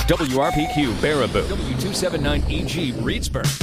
WRPQ Baraboo, W279EG Reedsburg.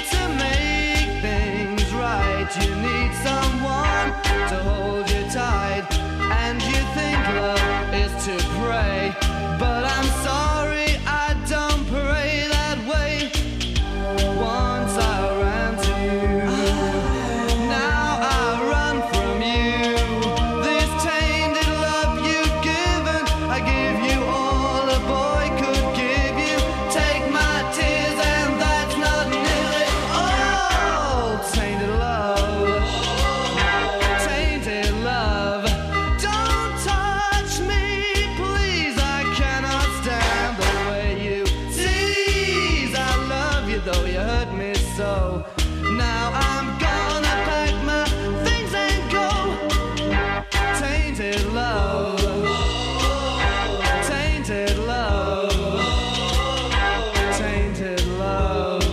You need someone to hold you tight. Now I'm gonna pack my things and go. Tainted love, tainted love, tainted love,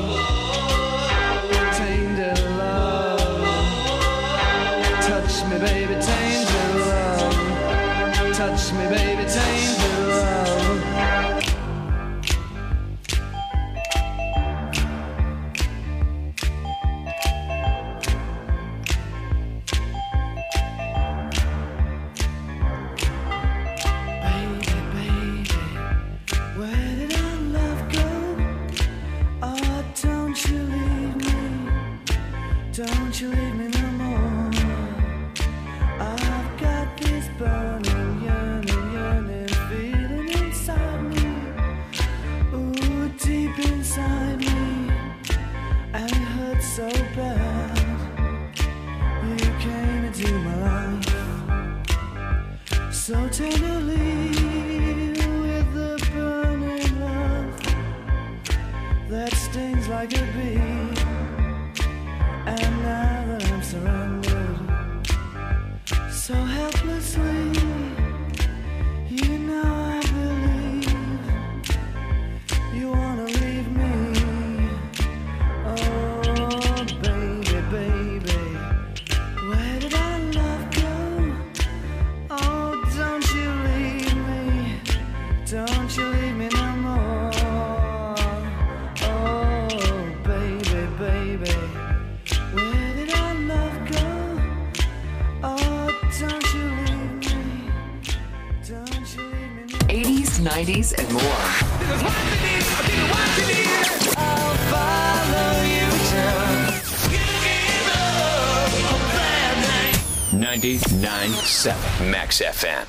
tainted love. Touch me, baby, tainted love. Touch me, baby, tainted love. Don't you leave me no more. I've got this burning, yearning feeling inside me. Ooh, deep inside me. And it hurts so bad. You came into my life so tenderly with the burning love that stings like a bee. And now that I'm surrendered so helplessly, you know I believe you wanna leave me. Oh, baby, baby, where did our love go? Oh, don't you leave me, don't you leave me no more. Oh, baby, baby, where did our love go? Oh, don't you leave me, don't you leave me. 80s, 90s, and more. I'll follow you till you give up a bad night. 99.7 Max FM.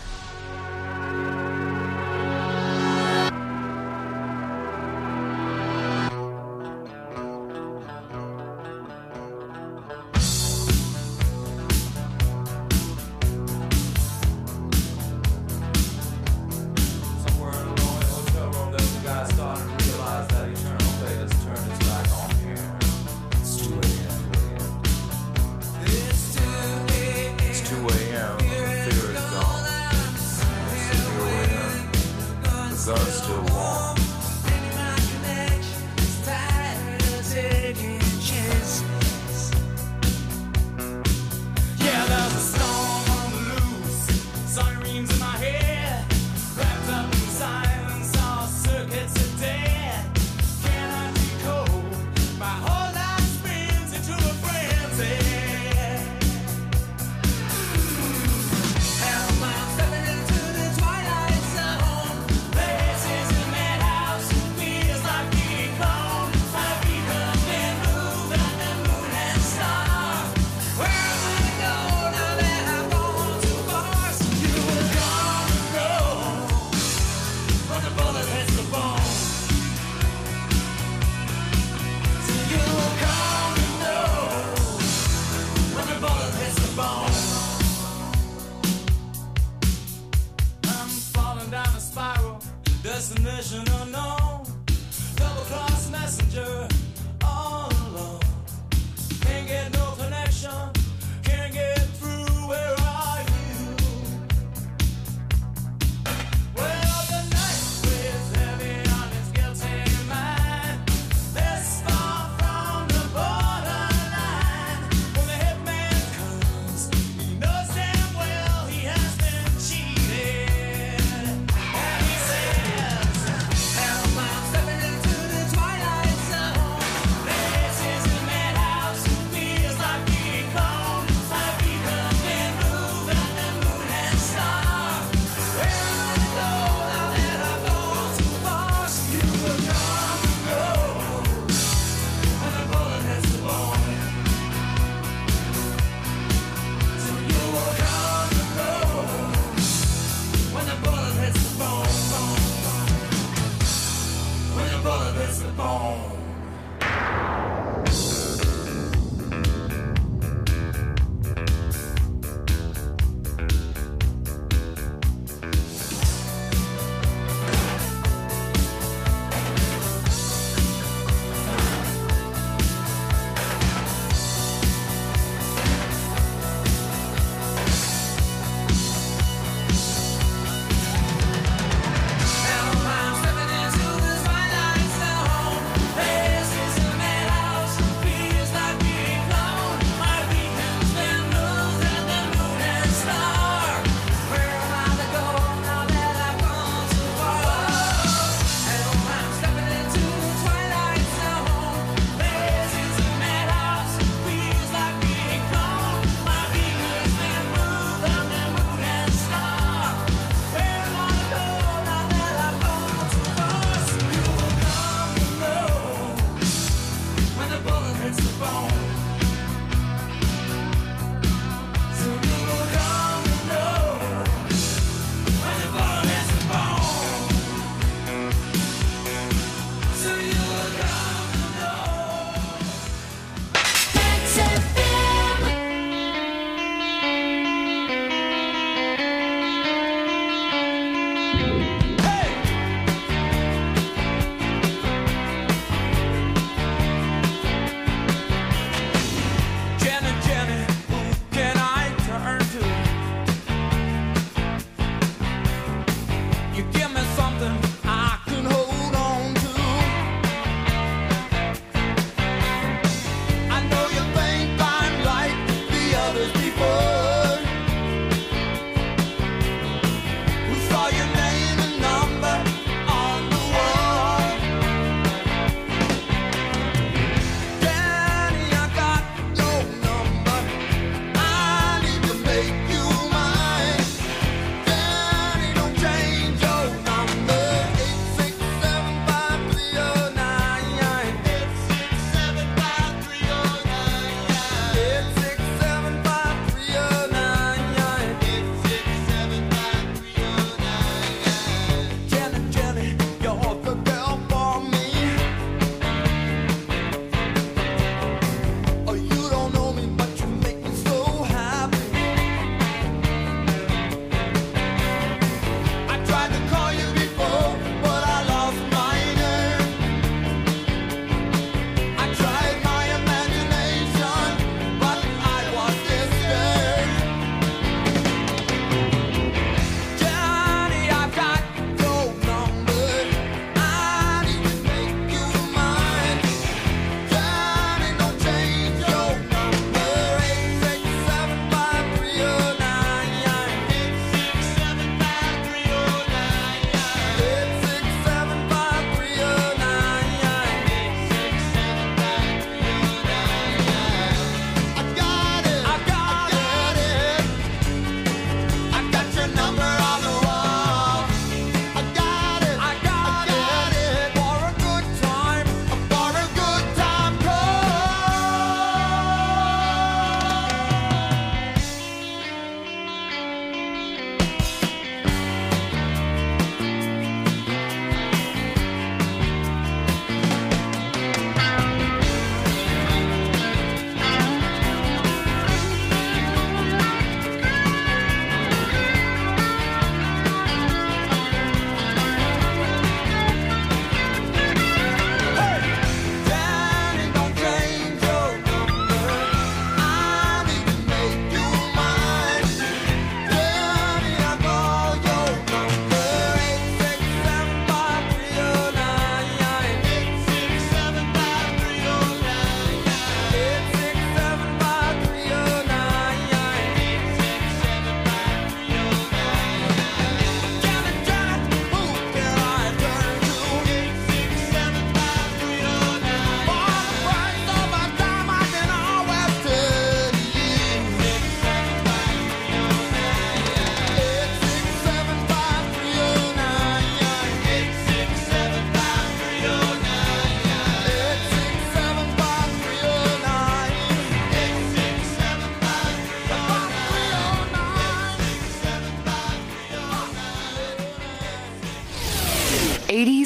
Destination unknown, double cross messenger, all alone. Can't get no connection, can't get through. Where are you? Well, the night weighs heavy on his guilty mind. This far from the borderline. When the hitman comes, he knows damn well he has been cheated. And he says, help, I'm stepping into the twilight zone. This is a madhouse, feels like being cold. I've become been moved on the moon and star. Where am I to go now that I've gone too far? So you will come and go when the bullet hits the bone. So you will come and go when the bullet hits the bone. When the bullet hits the bone.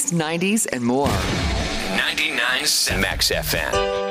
80s, 90s, and more. 99.7 Max FM.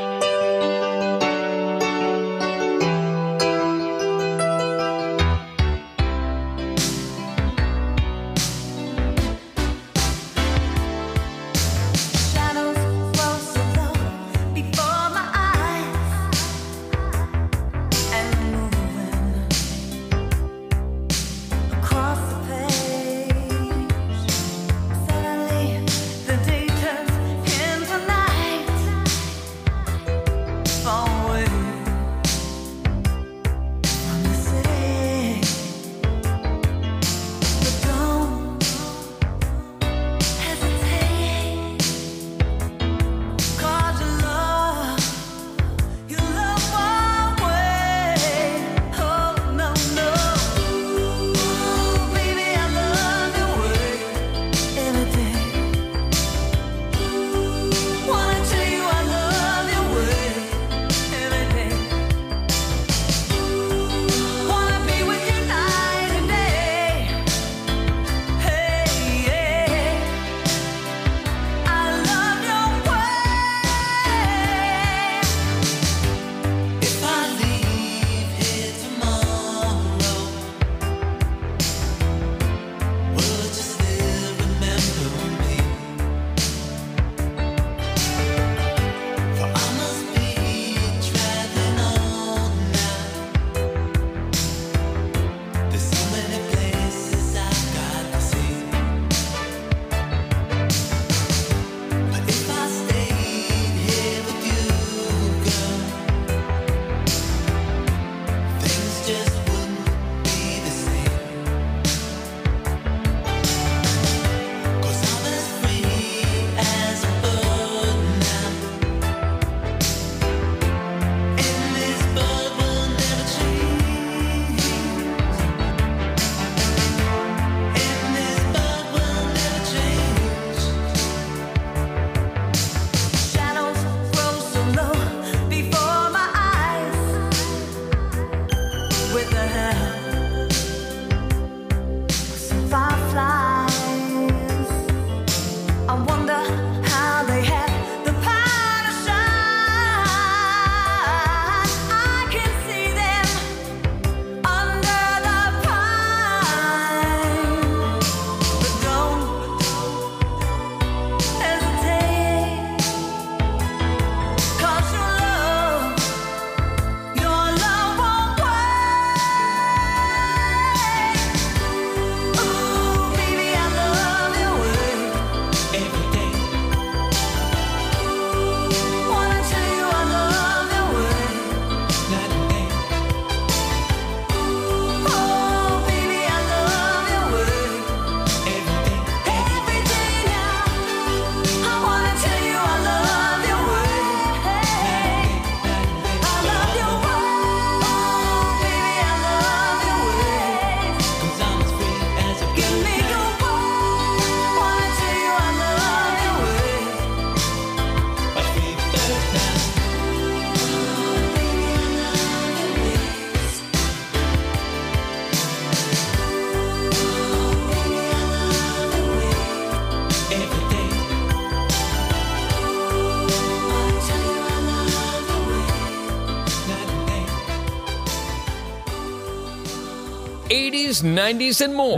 '80s, '90s, and more.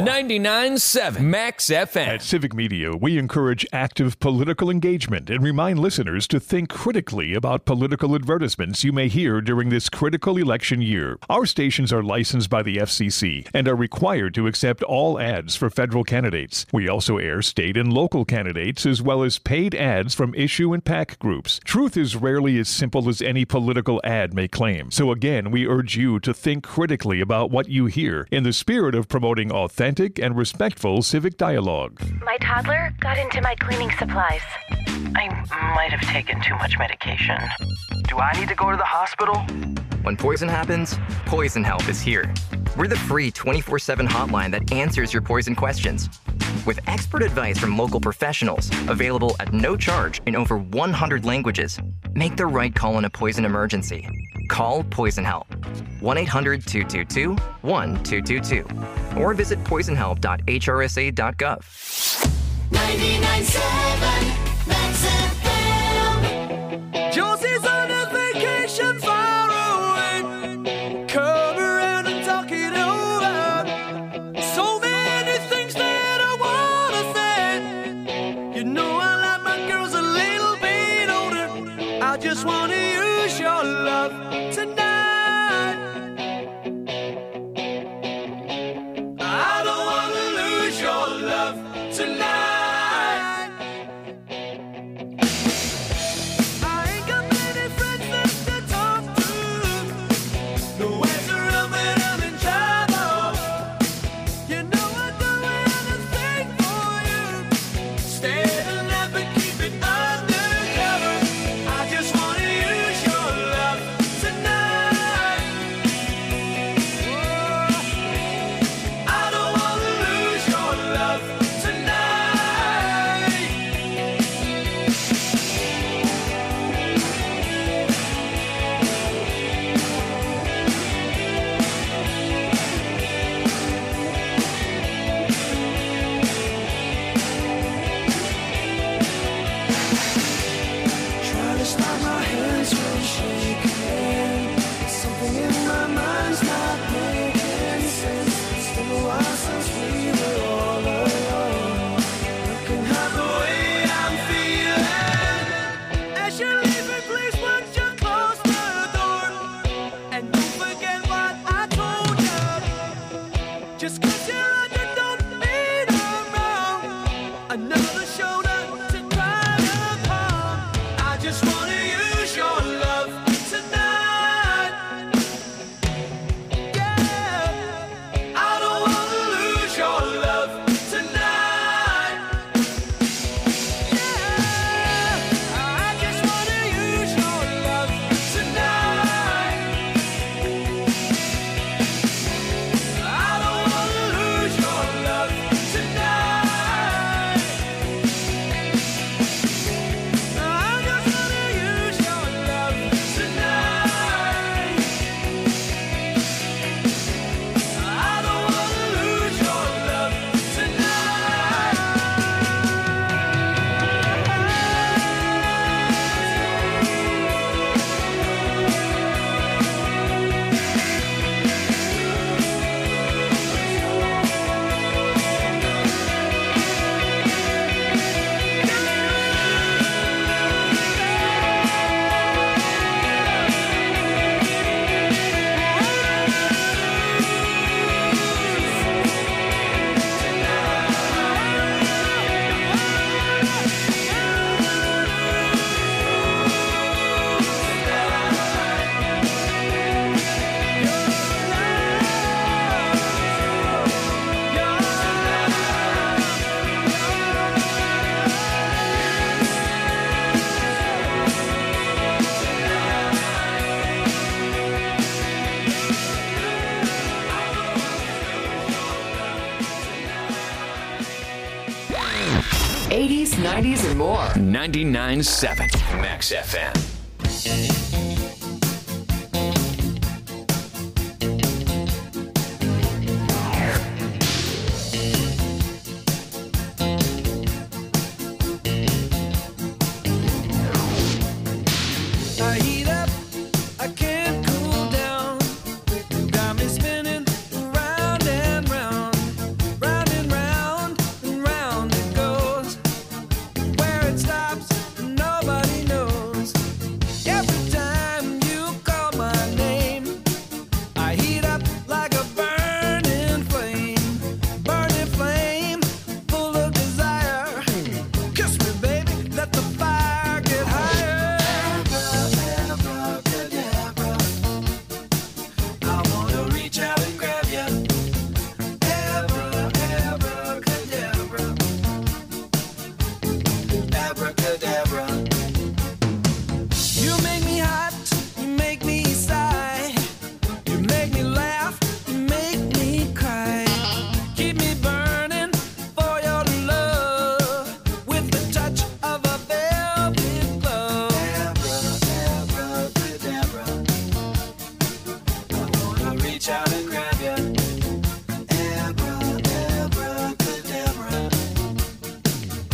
99.7 Max FM. At Civic Media, we encourage active political engagement and remind listeners to think critically about political advertisements you may hear during this critical election year. Our stations are licensed by the FCC and are required to accept all ads for federal candidates. We also air state and local candidates as well as paid ads from issue and PAC groups. Truth is rarely as simple as any political ad may claim. So again, we urge you to think critically about what you hear in the spirit of promoting authentic and respectful civic dialogue. My toddler got into my cleaning supplies. I might have taken too much medication. Do I need to go to the hospital? When poison happens, Poison Help is here. We're the free 24/7 hotline that answers your poison questions. With expert advice from local professionals, available at no charge in over 100 languages, make the right call in a poison emergency. Call Poison Help. 1-800-222-1222. Or visit poisonhelp.hrsa.gov. 99.7 Max FM. Josie's on a vacation far away. Come around and talk it over. So many things that I wanna say. You know I like my girls a little bit older. I just wanna use your love tonight. I don't wanna lose your love tonight. I ain't got many friends left to talk to. No ways to run when I'm in trouble. You know I'd do anything for you. Stay alive but keep it undercover. I just wanna use your love tonight. Whoa. I don't wanna lose your love tonight. Try to stop my hands from shaking. Something in my mind's not making sense. It's been a while since we were all alone. Looking at the way I'm feeling. As you're leaving, please would you close the door? And don't forget what I told you. Just 'cause you're on, you don't need a wrong. Another shoulder to cry upon. I just wanna use your love tonight. Yeah, I don't wanna lose your love tonight. Yeah, I just wanna use your love tonight. I don't wanna lose your love tonight. I just wanna use your love tonight. I don't wanna lose your love '80s, '90s, and more. 99.7 Max FM. I heat up, I can't cool down. Got me spinning round and round, round and round and round it goes. Where it stops, nobody knows. Every time you call my name, I heat up like a burning flame, full of desire. Kiss me, baby, let the fire get higher. I wanna reach out and grab you. Abracadabra. Abracadabra. You make me hot, you make me sigh. You make me laugh, you make me cry. Keep me burning for your love with the touch of a velvet glove. Abracadabra. I wanna reach out and grab you. Abracadabra.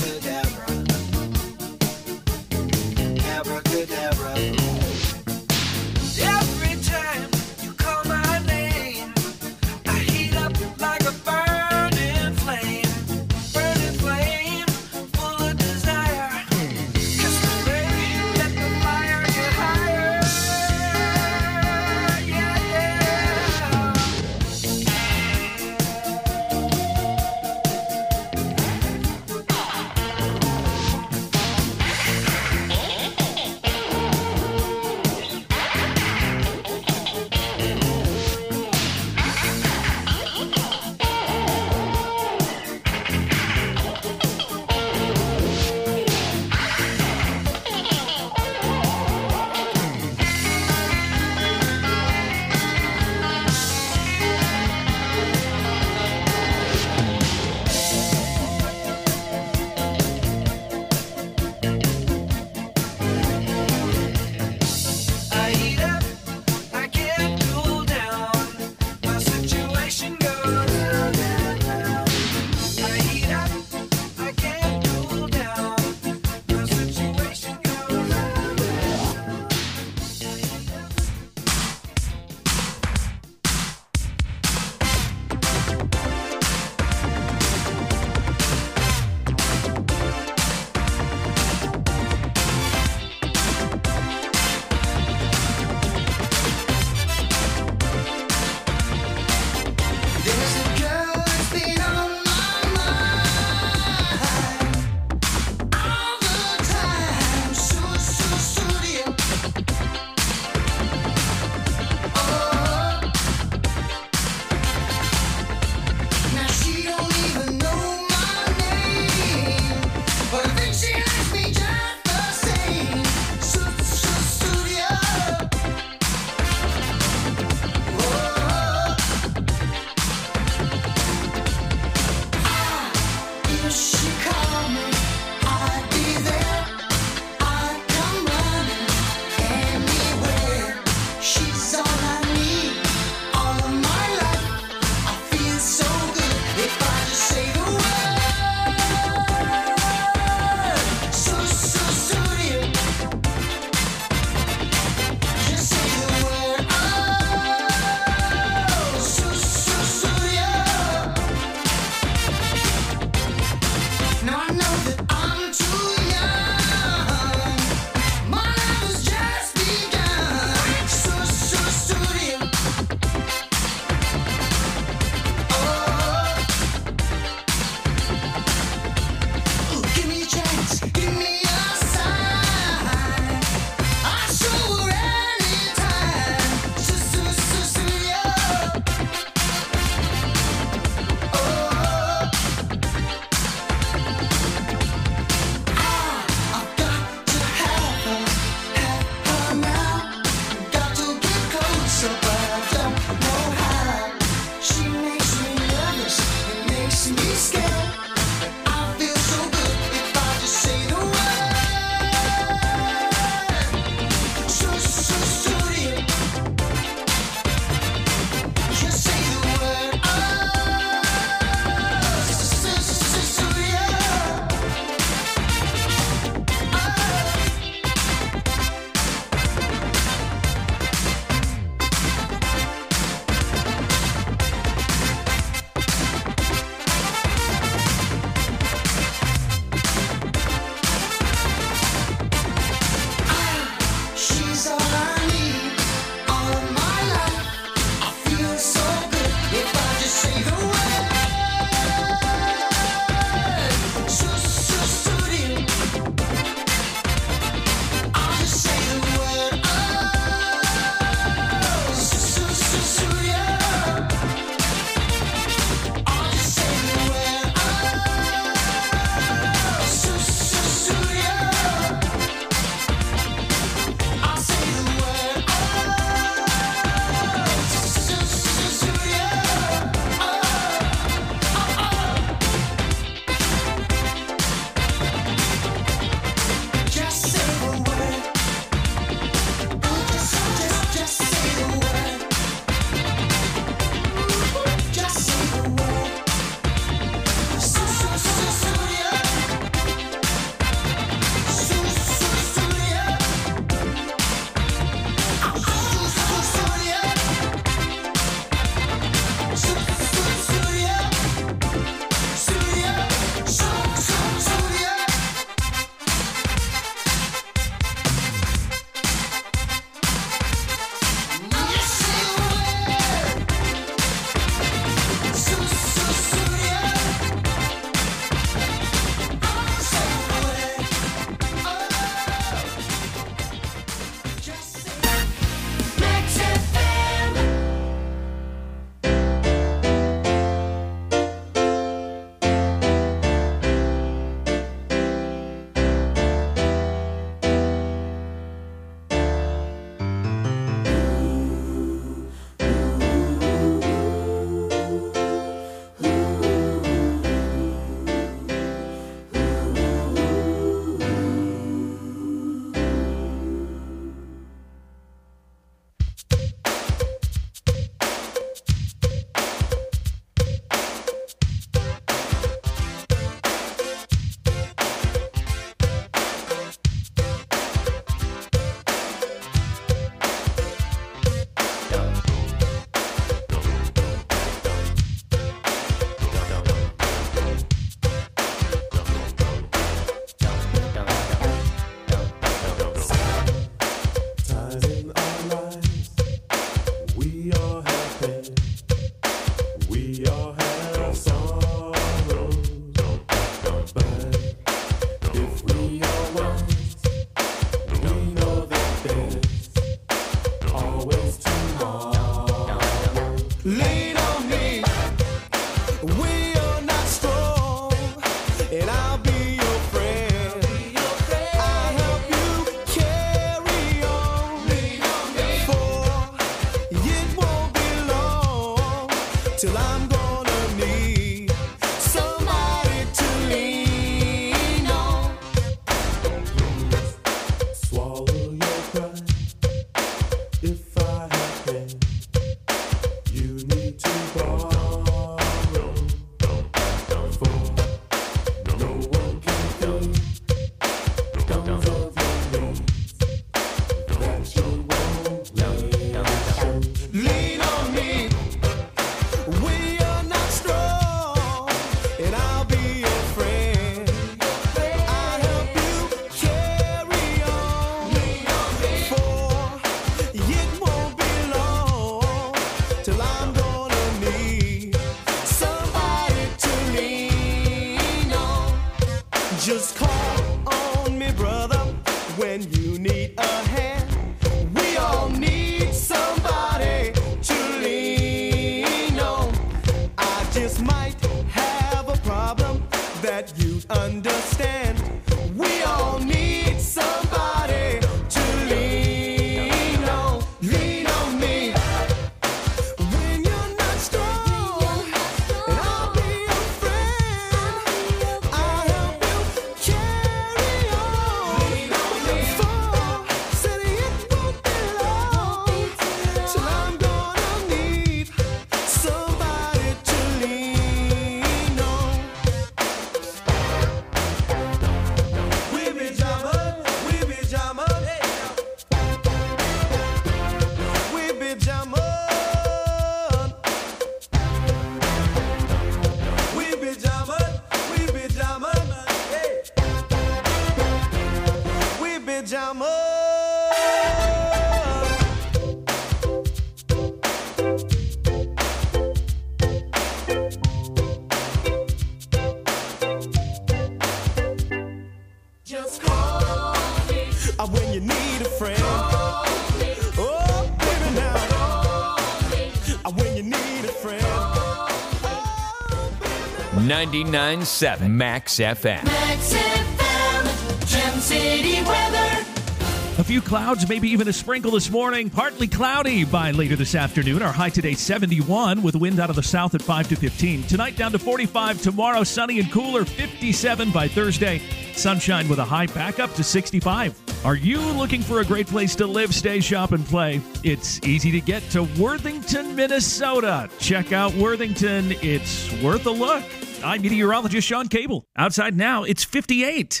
99.7 Max FM. Max FM, Gem City weather. A few clouds, maybe even a sprinkle this morning. Partly cloudy by later this afternoon. Our high today 71 with wind out of the south at 5 to 15. Tonight down to 45. Tomorrow sunny and cooler, 57 by Thursday. Sunshine with a high back up to 65. Are you looking for a great place to live, stay, shop, and play? It's easy to get to Worthington, Minnesota. Check out Worthington. It's worth a look. I'm meteorologist Sean Cable. Outside now, it's 58.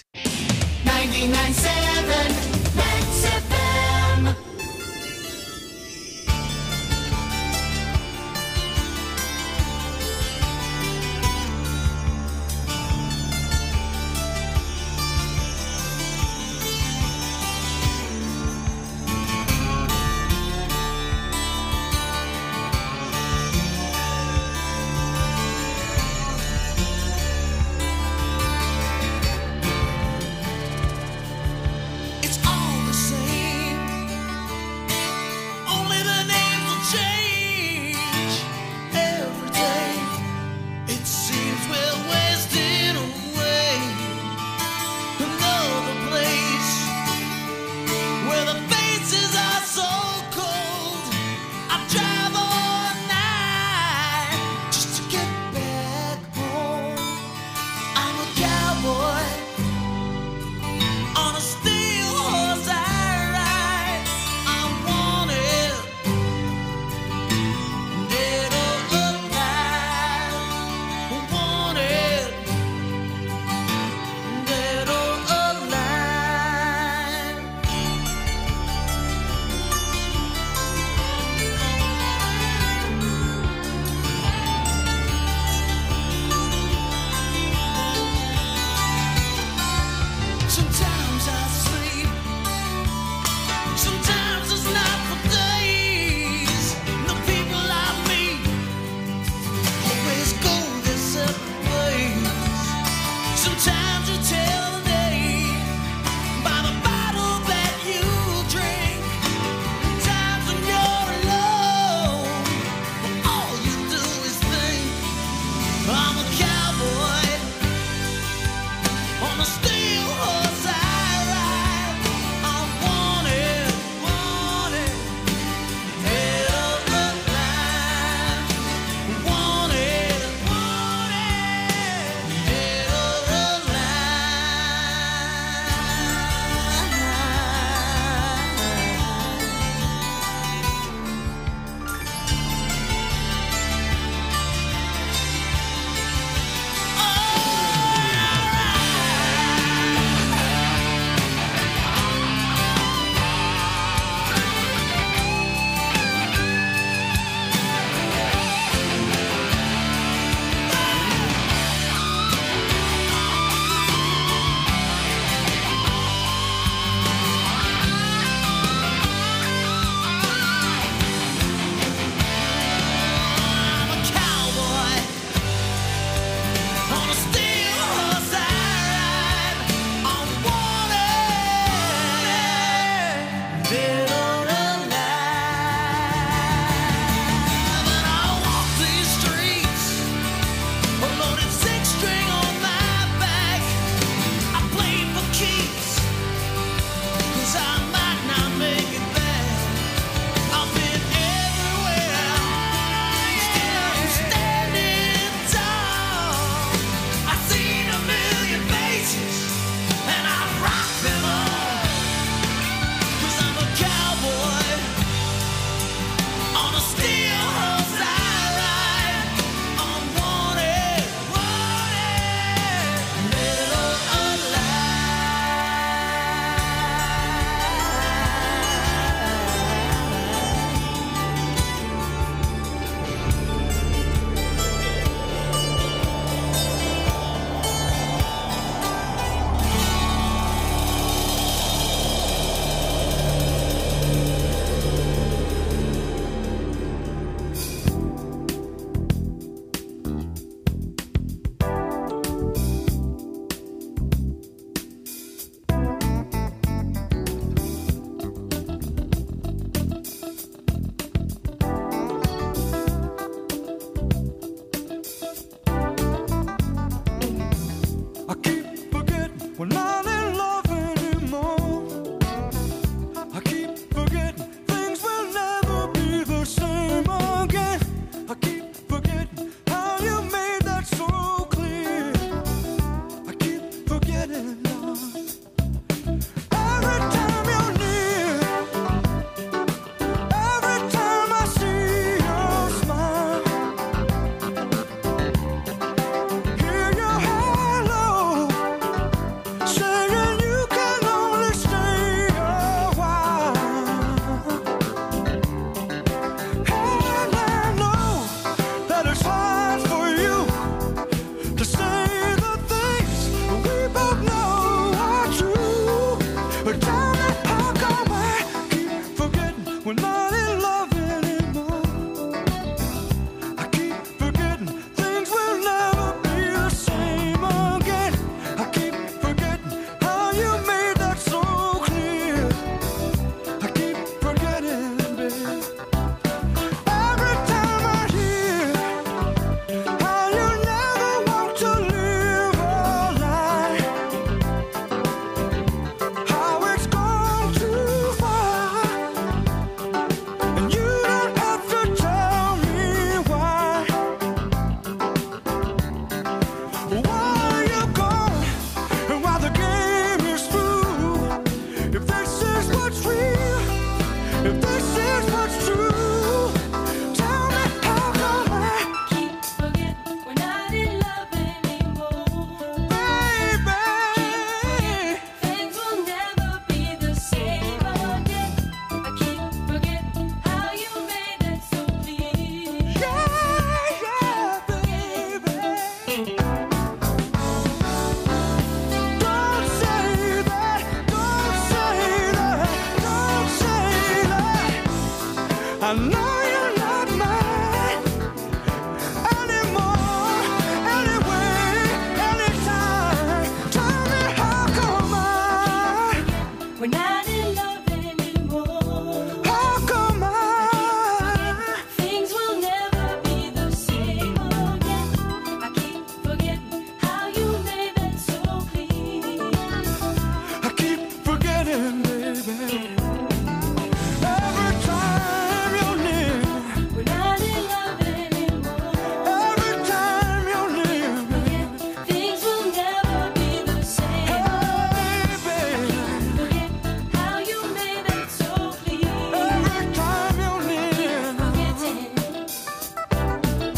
99.7 Max FM. It's If this is what's true, tell me how come I Keep forgetting we're not in love anymore. baby. Things will never be the same again. I keep forgetting how you made it so clear. Yeah, baby. Don't say that, don't say that, don't say that. I know you're not mine anymore, anyway, anytime. Tell me how come We're not in love anymore. how come Things will never be the same again. I keep forgetting how you made it so clear. I keep forgetting, baby. Every time you're near, We're not in love anymore. every time you're near, baby. Things will never be the same. Hey, baby. Forget how you made it so clear. Every time you're near. Forgetting.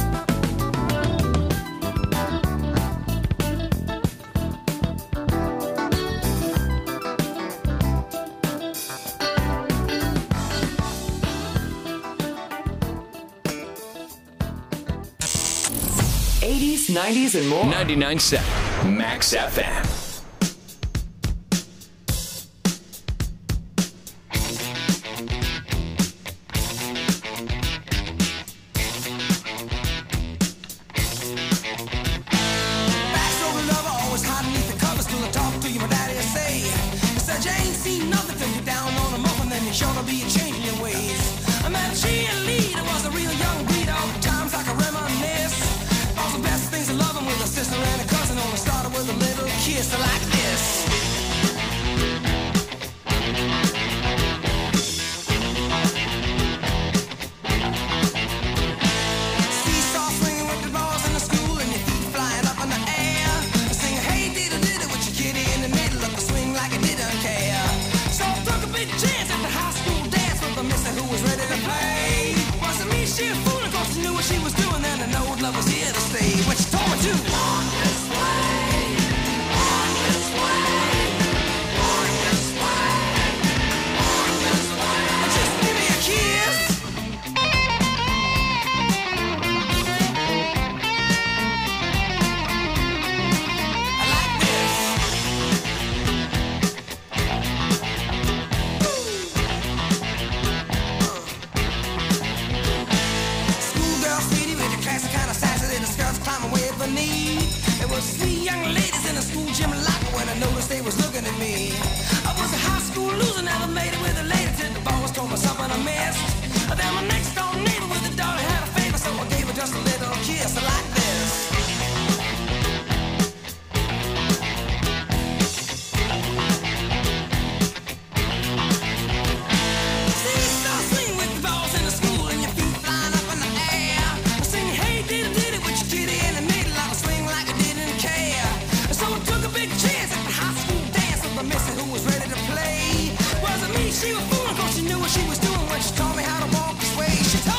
'80s, '90s, and more. 99.7 Max FM. Backstory lover, always hiding beneath the covers till I talk to you, my daddy will say. He said you ain't seen nothing till you're down on a muffin, then you're sure to be changing your ways. I met a cheerleader, was a real young breed, all the times I can reminisce. All the best things of loving with a sister and a cousin, only started with a little kiss like this. Seesaw swinging with the balls in the school and your feet flying up in the air. Sing hey diddle diddle with your kitty in the middle of the swing like it didn't care. So I took a big chance at the high school dance with a mister who was ready to play. Wasn't me, she was fooling, cause she knew what she was doing, and I know love was here to stay. What she told me to walk this way, walk this way, walk this way, walk this way. Just give me a kiss. I like this. Schoolgirl sweetie with the classic kind of sassy little skirts climbing way beneath. There was 3 young ladies in the school gym locker when I noticed they was looking at me. I was a high school loser, never made it with a lady till the boss told me something I missed. Then my next door neighbor with a daughter had a favor, so I gave her just a little kiss like this. Seesaw swing with the balls in the school and your feet flying up in the air. Sing hey diddle diddle with your kitty in the middle of a swing like I didn't care. So I took a big chance at the high school dance with my missy who was ready to play. Wasn't me, she was fooling, cause she knew what she was doing when she taught me how to walk this way. She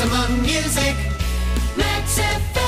Maximum music. Max FM.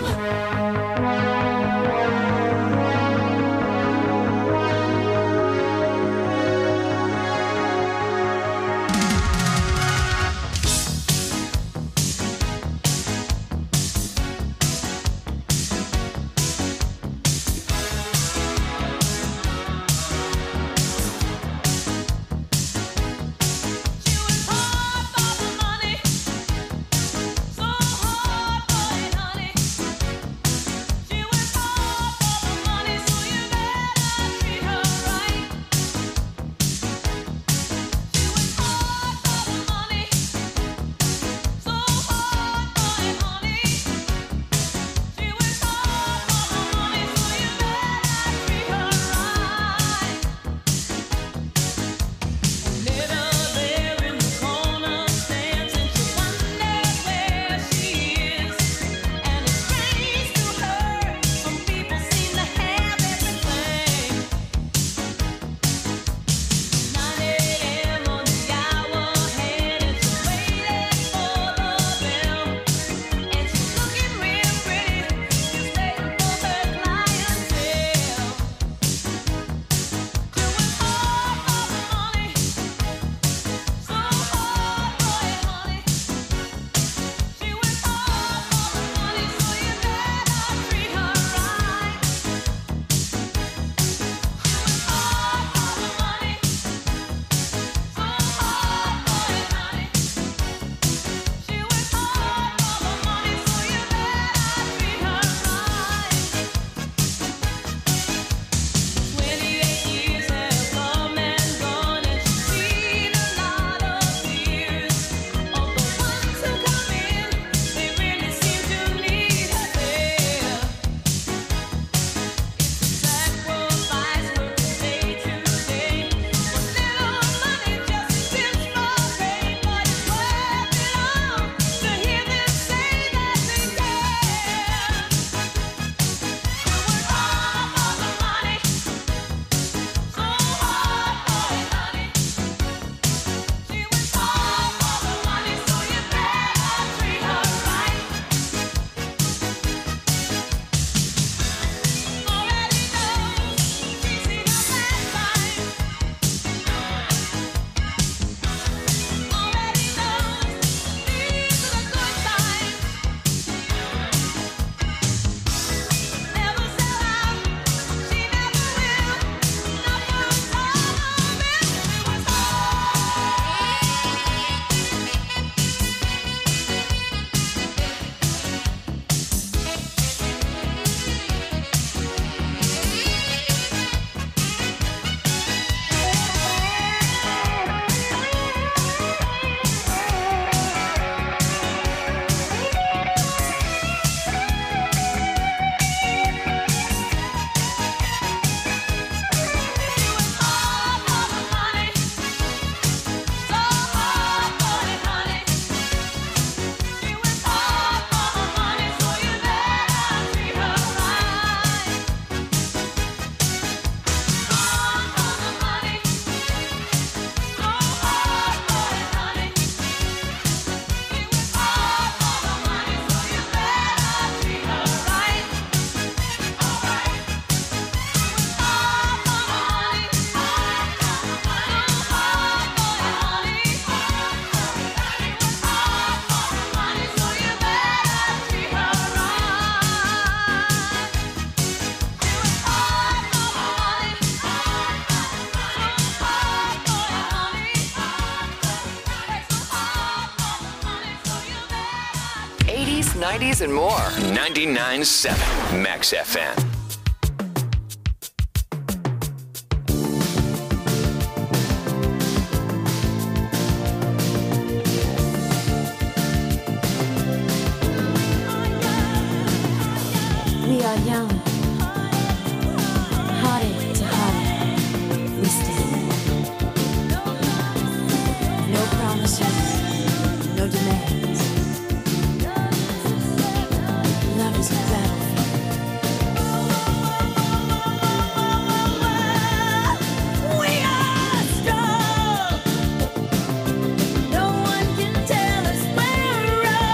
'80s, '90s, and more. 99.7 Max FM. We are young, hearted to heart, we stand. No promises, no demands. Love is a battlefield. We are strong. No one can tell us we're wrong.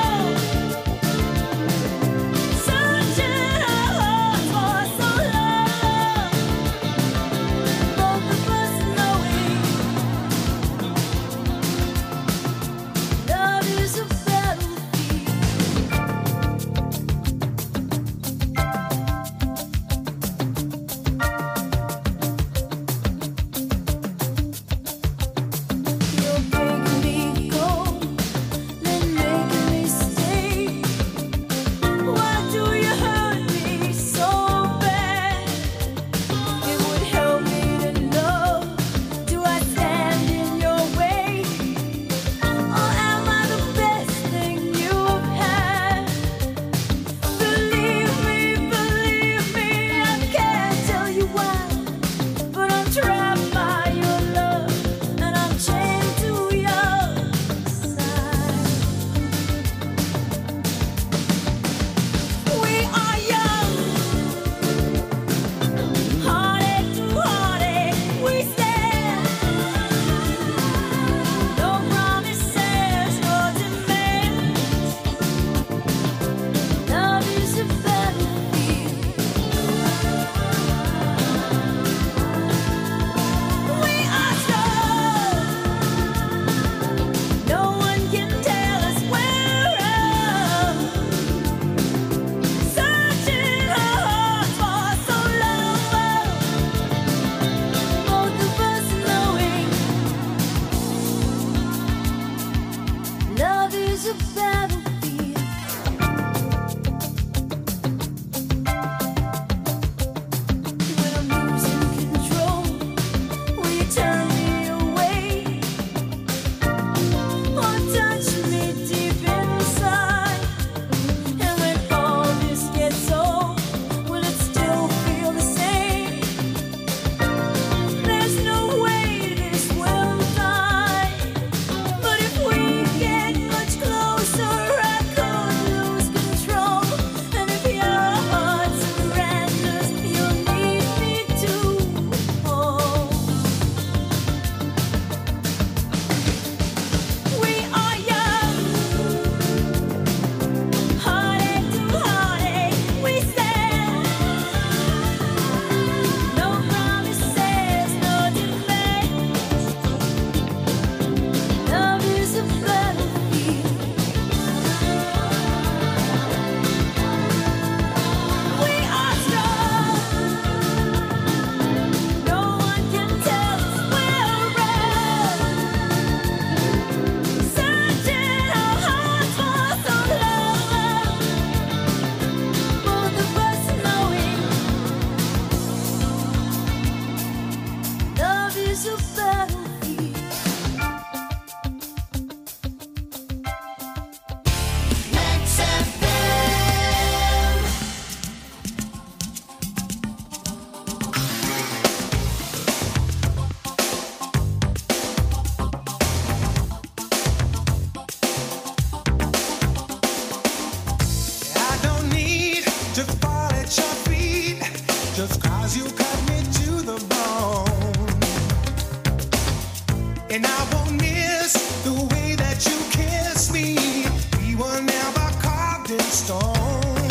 And I won't miss the way that you kiss me. We were never carved in stone.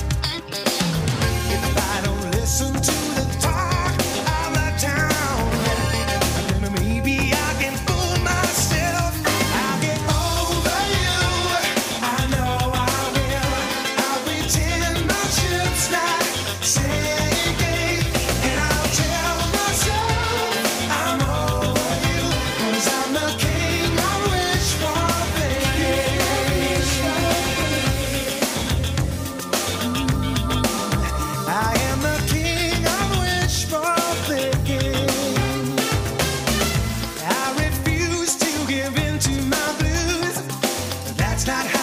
If I don't listen to the talk of the town, then maybe I can fool myself. I'll get over you. I know I will. I'll pretend my ship's not sinking, and I'll tell myself I'm over you, 'cause I'm the king I wish for thinking. I am the king I wish for thinking. I refuse to give in to my blues. That's not how